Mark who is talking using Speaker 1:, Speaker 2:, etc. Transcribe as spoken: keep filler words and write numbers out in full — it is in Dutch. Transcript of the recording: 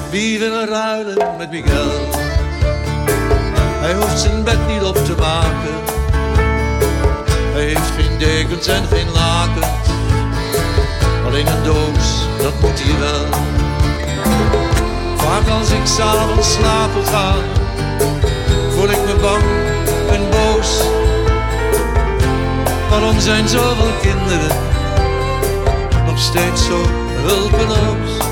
Speaker 1: Wie wil er ruilen met Miguel? Hij hoeft zijn bed niet op te maken. Hij heeft geen dekens en geen lakens. Alleen een doos, dat moet hij wel. Vaak als ik s'avonds slapen ga, voel ik me bang en boos. Waarom zijn zoveel kinderen nog steeds zo hulpeloos?